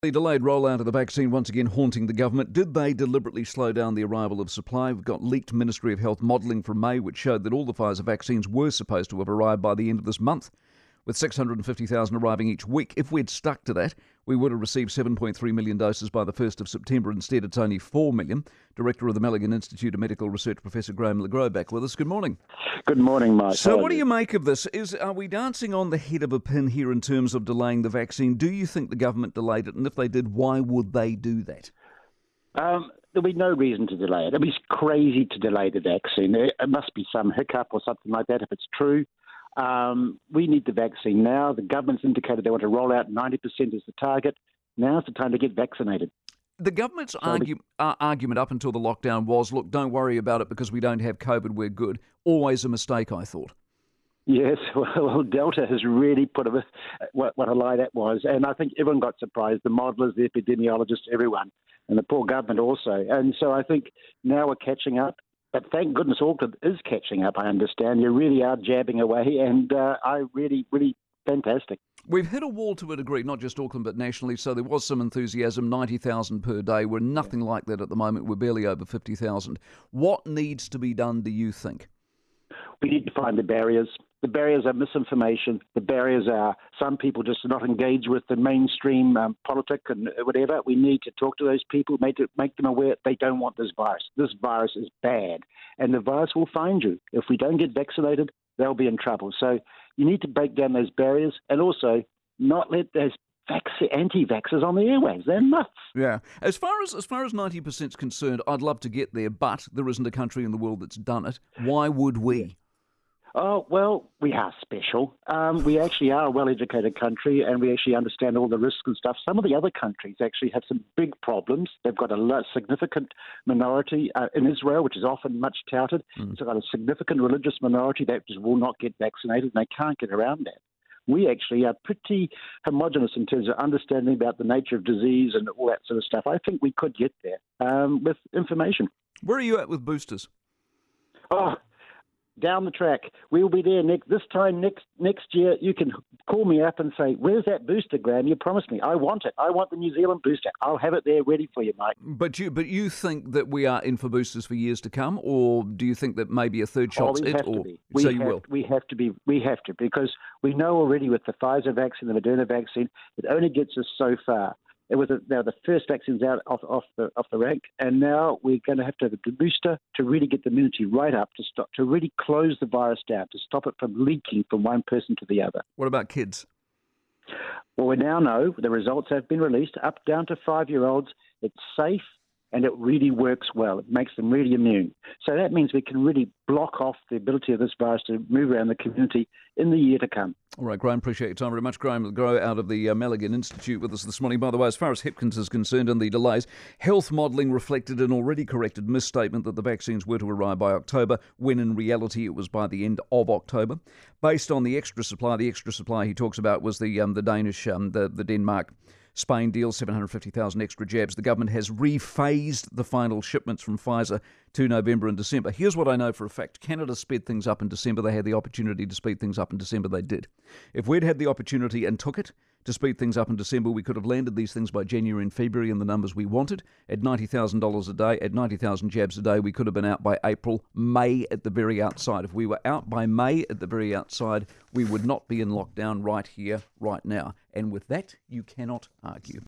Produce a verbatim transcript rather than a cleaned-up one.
The delayed rollout of the vaccine once again haunting the government. Did they deliberately slow down the arrival of supply? We've got leaked Ministry of Health modelling from May which showed that all the Pfizer vaccines were supposed to have arrived by the end of this month, with six hundred fifty thousand arriving each week. If we'd stuck to that, we would have received seven point three million doses by the first of September. Instead, it's only four million. Director of the Melligan Institute of Medical Research, Professor Graham Le Gros, back with us. Good morning. Good morning, Mike. So what do you make of this? Is Are we dancing on the head of a pin here in terms of delaying the vaccine? Do you think the government delayed it? And if they did, why would they do that? Um, there'll be no reason to delay it. It'd be crazy to delay the vaccine. There must be some hiccup or something like that if it's true. Um, we need the vaccine now. The government's indicated they want to roll out ninety percent as the target. Now's the time to get vaccinated. The government's argue, uh, argument up until the lockdown was, look, don't worry about it because we don't have COVID, we're good. Always a mistake, I thought. Yes, well, Delta has really put a, what, what a lie that was. And I think everyone got surprised, the modelers, the epidemiologists, everyone, and the poor government also. And so I think now we're catching up. But thank goodness Auckland is catching up, I understand. You really are jabbing away, and uh, I really, really fantastic. We've hit a wall to a degree, not just Auckland but nationally, so there was some enthusiasm, ninety thousand per day. We're nothing like that at the moment. We're barely over fifty thousand. What needs to be done, do you think? We need to find the barriers. The barriers are misinformation. The barriers are some people just not engaged with the mainstream um, politic and whatever. We need to talk to those people, make, it, make them aware they don't want this virus. This virus is bad, and the virus will find you. If we don't get vaccinated, they'll be in trouble. So you need to break down those barriers and also not let those vac- anti-vaxxers on the airwaves. They're nuts. Yeah. As far as as far as ninety percent is concerned, I'd love to get there, but there isn't a country in the world that's done it. Why would we? Oh, well, we are special. Um, we actually are a well-educated country, and we actually understand all the risks and stuff. Some of the other countries actually have some big problems. They've got a lot, significant minority uh, in Israel, which is often much touted. Mm. It's got a significant religious minority that just will not get vaccinated, and they can't get around that. We actually are pretty homogenous in terms of understanding about the nature of disease and all that sort of stuff. I think we could get there um, with information. Where are you at with boosters? Oh, down the track. We'll be there next this time next next year. You can call me up and say, where's that booster, Graham? You promised me. I want it. I want the New Zealand booster. I'll have it there ready for you, Mike. But you but you think that we are in for boosters for years to come, or do you think that maybe a third shot's oh, we it? Have or to be. We so have, you will? We have to be. We have to, because we know already with the Pfizer vaccine, the Moderna vaccine, it only gets us so far. It was a, now the first vaccines out off, off the off the rank, and now we're going to have to have a booster to really get the immunity right up to stop to really close the virus down, to stop it from leaking from one person to the other. What about kids? Well, we now know the results have been released up down to five-year-olds. It's safe and it really works well. It makes them really immune. So that means we can really block off the ability of this virus to move around the community in the year to come. All right, Graham, appreciate your time very much. Graham Le Gros out of the uh, Melligan Institute with us this morning. By the way, as far as Hipkins is concerned and the delays, health modelling reflected an already corrected misstatement that the vaccines were to arrive by October, when in reality it was by the end of October. Based on the extra supply, the extra supply he talks about was the um, the Danish, um, the, the Denmark Spain deal, seven hundred fifty thousand extra jabs. The government has rephased the final shipments from Pfizer to November and December. Here's what I know for a fact. Canada sped things up in December. They had the opportunity to speed things up in December. They did. If we'd had the opportunity and took it to speed things up in December, we could have landed these things by January and February in the numbers we wanted. At ninety thousand dollars a day, at ninety thousand jabs a day, we could have been out by April, May at the very outside. If we were out by May at the very outside, we would not be in lockdown right here, right now. And with that, you cannot argue.